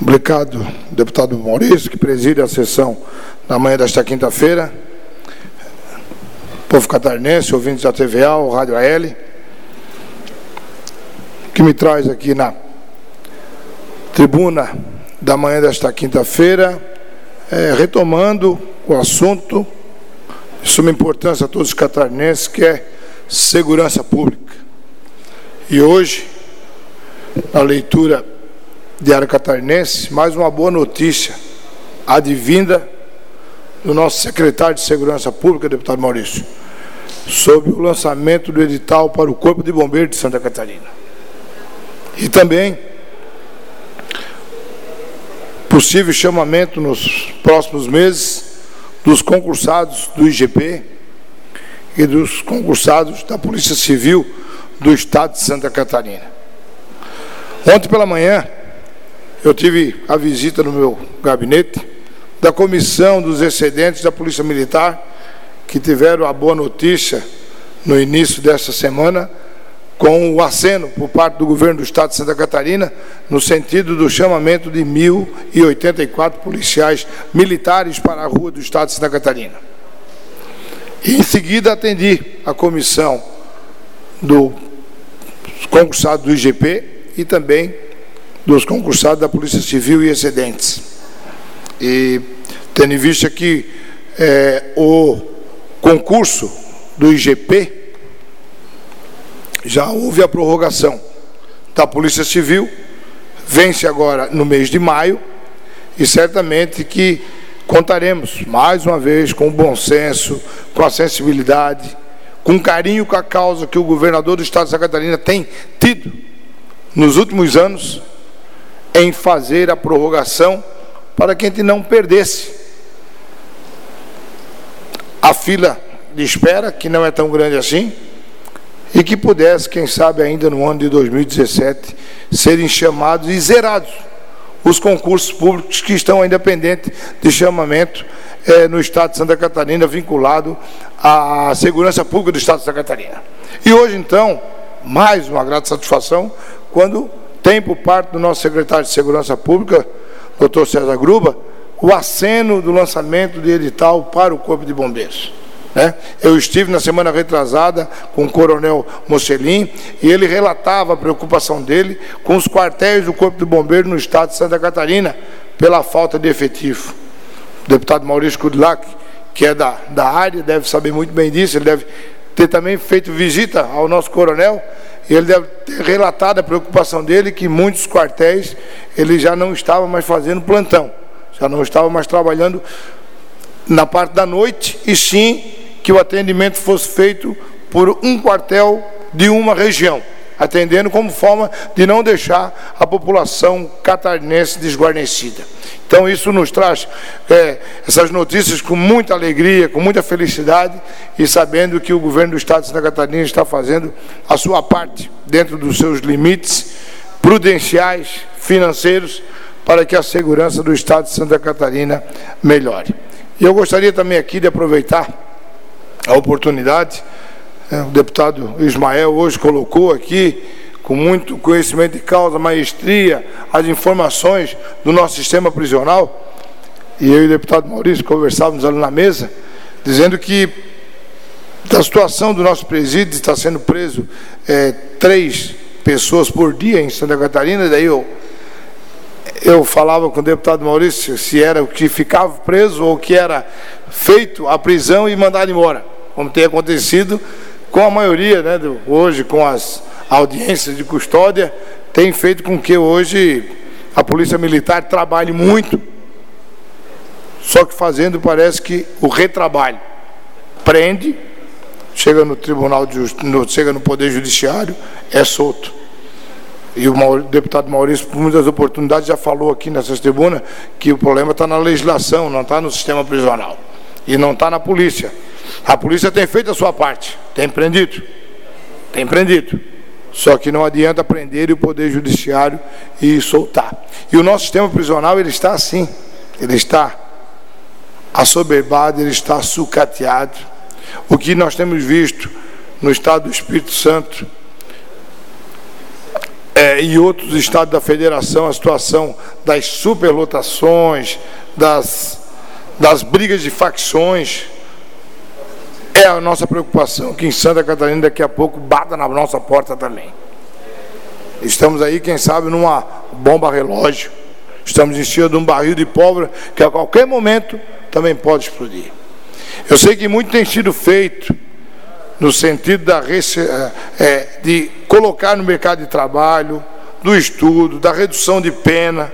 Obrigado, deputado Maurício, que preside a sessão na manhã desta quinta-feira. Povo catarinense, ouvintes da TVA, o Rádio AL, que me traz aqui na tribuna da manhã desta quinta-feira, retomando o assunto de suma importância a todos os catarinenses, que é segurança pública. E hoje, na leitura Diário Catarinense, mais uma boa notícia advinda do nosso secretário de Segurança Pública, deputado Maurício, sobre o lançamento do edital para o Corpo de Bombeiros de Santa Catarina. E também possível chamamento nos próximos meses dos concursados do IGP e dos concursados da Polícia Civil do Estado de Santa Catarina. Ontem pela manhã, eu tive a visita no meu gabinete da Comissão dos Excedentes da Polícia Militar, que tiveram a boa notícia no início desta semana, com o aceno por parte do governo do Estado de Santa Catarina, no sentido do chamamento de 1.084 policiais militares para a rua do Estado de Santa Catarina. E em seguida atendi a comissão do concursado do IGP e também dos concursados da Polícia Civil e excedentes. E tendo em vista que o concurso do IGP já houve a prorrogação da Polícia Civil, vence agora no mês de maio, e certamente que contaremos mais uma vez com o bom senso, com a sensibilidade, com carinho com a causa que o governador do Estado de Santa Catarina tem tido nos últimos anos, em fazer a prorrogação para que a gente não perdesse a fila de espera, que não é tão grande assim, e que pudesse, quem sabe, ainda no ano de 2017, serem chamados e zerados os concursos públicos que estão ainda pendentes de chamamento no Estado de Santa Catarina, vinculado à segurança pública do Estado de Santa Catarina. E hoje, então, mais uma grata satisfação, quando tem por parte do nosso secretário de Segurança Pública, doutor César Gruba, o aceno do lançamento de edital para o Corpo de Bombeiros. Eu estive na semana retrasada com o coronel Mocelin e ele relatava a preocupação dele com os quartéis do Corpo de Bombeiros no Estado de Santa Catarina, pela falta de efetivo. O deputado Maurício Kudlak, que é da área, deve saber muito bem disso, ele deve ter também feito visita ao nosso coronel, e ele deve ter relatado a preocupação dele, que muitos quartéis ele já não estava mais fazendo plantão, já não estava mais trabalhando na parte da noite, e sim que o atendimento fosse feito por um quartel de uma região, atendendo como forma de não deixar a população catarinense desguarnecida. Então isso nos traz essas notícias com muita alegria, com muita felicidade, e sabendo que o governo do Estado de Santa Catarina está fazendo a sua parte, dentro dos seus limites prudenciais, financeiros, para que a segurança do Estado de Santa Catarina melhore. E eu gostaria também aqui de aproveitar a oportunidade, o deputado Ismael hoje colocou aqui, com muito conhecimento de causa, maestria, as informações do nosso sistema prisional, e eu e o deputado Maurício conversávamos ali na mesa, dizendo que da situação do nosso presídio, está sendo preso 3 pessoas por dia em Santa Catarina, daí eu falava com o deputado Maurício se era o que ficava preso ou o que era feito a prisão e mandado embora, como tem acontecido com a maioria, hoje com as audiências de custódia, tem feito com que hoje a Polícia Militar trabalhe muito, só que fazendo, parece que o retrabalho, prende, chega no Tribunal de Justiça, chega no Poder Judiciário, é solto. E o deputado Maurício, por muitas oportunidades, já falou aqui nessas tribunas que o problema está na legislação, não está no sistema prisional, e não está na polícia. A polícia tem feito a sua parte, tem prendido, só que não adianta prender e o Poder Judiciário e soltar. E o nosso sistema prisional, ele está assim, ele está assoberbado, ele está sucateado. O que nós temos visto no Estado do Espírito Santo e outros estados da federação, a situação das superlotações, das brigas de facções, é a nossa preocupação que em Santa Catarina daqui a pouco bata na nossa porta também. Estamos aí, quem sabe, numa bomba relógio, estamos em cima de um barril de pólvora que a qualquer momento também pode explodir. Eu sei que muito tem sido feito no sentido de colocar no mercado de trabalho, do estudo, da redução de pena,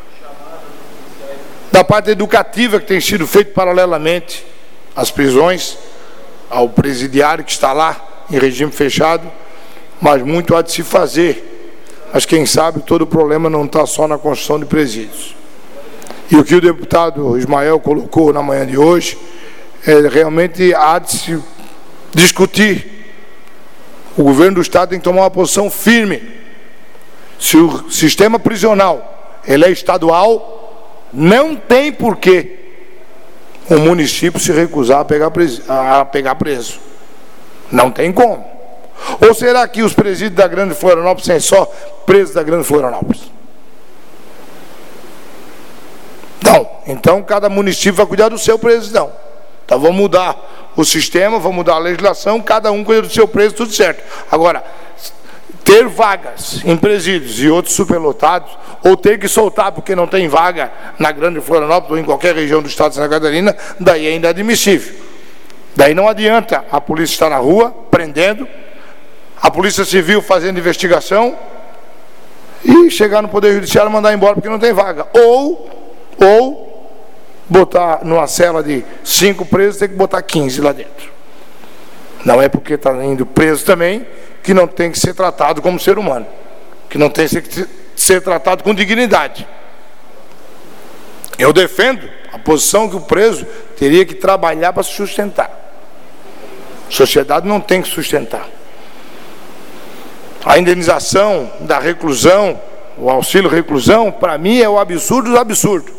da parte educativa que tem sido feito paralelamente às prisões, ao presidiário que está lá em regime fechado, mas muito há de se fazer. Mas quem sabe todo o problema não está só na construção de presídios. E o que o deputado Ismael colocou na manhã de hoje, realmente há de se discutir. O governo do Estado tem que tomar uma posição firme. Se o sistema prisional ele é estadual, não tem porquê o município se recusar a pegar preso. Não tem como. Ou será que os presídios da Grande Florianópolis são só presos da Grande Florianópolis? Não. Então cada município vai cuidar do seu preso, não. Então vamos mudar o sistema, vamos mudar a legislação, cada um cuida do seu preso, tudo certo. Agora, ter vagas em presídios e outros superlotados, ou ter que soltar porque não tem vaga na Grande Florianópolis ou em qualquer região do estado de Santa Catarina, daí é inadmissível. Daí não adianta a polícia estar na rua, prendendo, a Polícia Civil fazendo investigação e chegar no Poder Judiciário e mandar embora porque não tem vaga. Ou botar numa cela de 5 presos, tem que botar 15 lá dentro. Não é porque está indo preso também que não tem que ser tratado como ser humano, que não tem que ser tratado com dignidade. Eu defendo a posição que o preso teria que trabalhar para se sustentar. A sociedade não tem que sustentar. A indenização da reclusão, o auxílio reclusão, para mim é o absurdo do absurdo.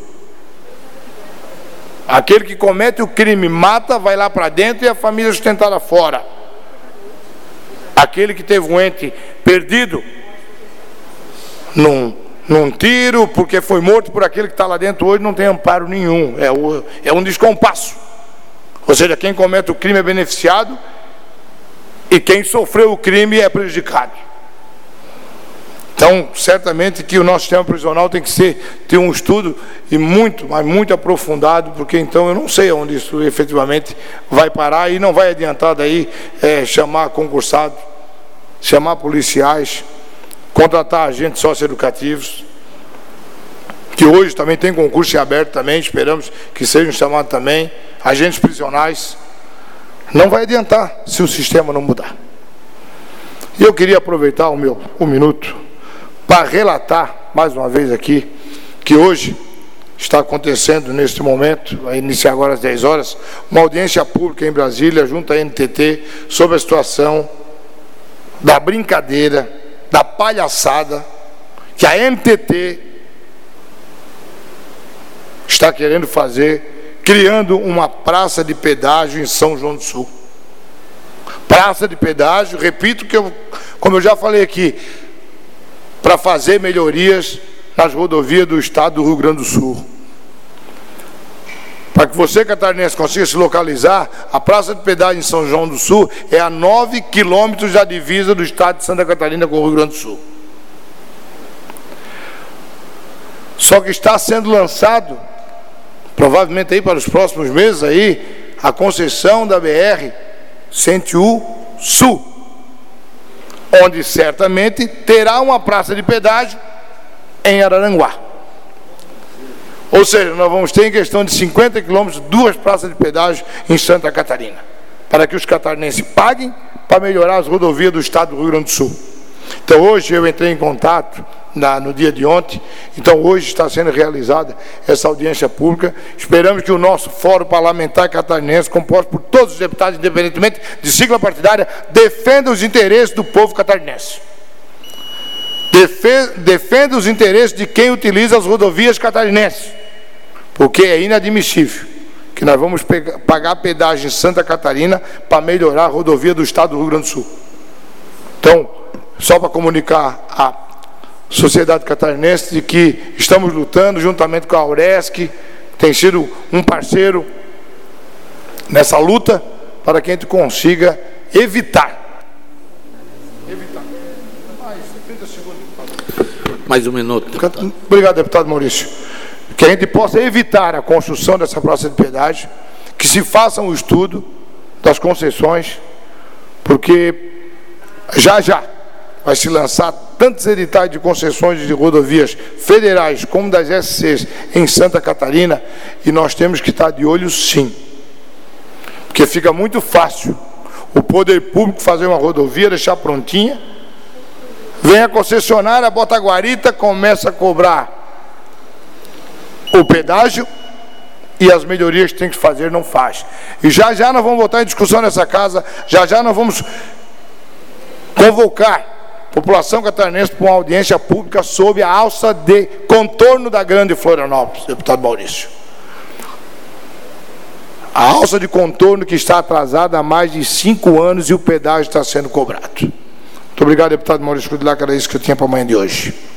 Aquele que comete o crime mata, vai lá para dentro e a família sustentada fora. Aquele que teve um ente perdido num tiro, porque foi morto por aquele que está lá dentro hoje, não tem amparo nenhum. É um descompasso. Ou seja, quem comete o crime é beneficiado e quem sofreu o crime é prejudicado. Então, certamente que o nosso sistema prisional tem que ter um estudo e mas muito aprofundado, porque então eu não sei onde isso efetivamente vai parar e não vai adiantar daí chamar concursado, chamar policiais, contratar agentes socioeducativos, que hoje também tem concurso em aberto também, esperamos que sejam chamados também, agentes prisionais. Não vai adiantar se o sistema não mudar. E eu queria aproveitar o minuto para relatar, mais uma vez aqui, que hoje está acontecendo, neste momento, vai iniciar agora às 10 horas, uma audiência pública em Brasília, junto à NTT, sobre a situação da brincadeira, da palhaçada, que a NTT está querendo fazer, criando uma praça de pedágio em São João do Sul. Praça de pedágio, repito que como eu já falei aqui, para fazer melhorias nas rodovias do estado do Rio Grande do Sul. Para que você, catarinense, consiga se localizar, a praça de pedágio em São João do Sul é a 9 quilômetros da divisa do estado de Santa Catarina com o Rio Grande do Sul. Só que está sendo lançado, provavelmente aí para os próximos meses, aí, a concessão da BR-101 Sul, onde certamente terá uma praça de pedágio em Araranguá. Ou seja, nós vamos ter em questão de 50 quilômetros, 2 praças de pedágio em Santa Catarina, para que os catarinenses paguem para melhorar as rodovias do estado do Rio Grande do Sul. Então hoje eu entrei em contato no dia de ontem, então hoje está sendo realizada essa audiência pública. Esperamos que o nosso fórum parlamentar catarinense, composto por todos os deputados, independentemente de sigla partidária, defenda os interesses do povo catarinense. Defenda os interesses de quem utiliza as rodovias catarinenses, porque é inadmissível que nós vamos pagar pedágio em Santa Catarina para melhorar a rodovia do estado do Rio Grande do Sul. Então, só para comunicar sociedade catarinense, de que estamos lutando juntamente com a Auresc, tem sido um parceiro nessa luta, para que a gente consiga evitar. Mais um minuto. Deputado. Obrigado, deputado Maurício. Que a gente possa evitar a construção dessa praça de pedágio, que se faça um estudo das concessões, porque já vai se lançar tantos editais de concessões de rodovias federais como das SCs em Santa Catarina, e nós temos que estar de olho sim, porque fica muito fácil o poder público fazer uma rodovia, deixar prontinha, vem a concessionária, bota a guarita, começa a cobrar o pedágio, e as melhorias que tem que fazer não faz. E já nós vamos botar em discussão nessa casa, já nós vamos convocar a população catarinense para uma audiência pública sobre a alça de contorno da Grande Florianópolis, deputado Maurício. A alça de contorno que está atrasada há mais de 5 anos e o pedágio está sendo cobrado. Muito obrigado, deputado Maurício Kudelak, era isso que eu tinha para amanhã de hoje.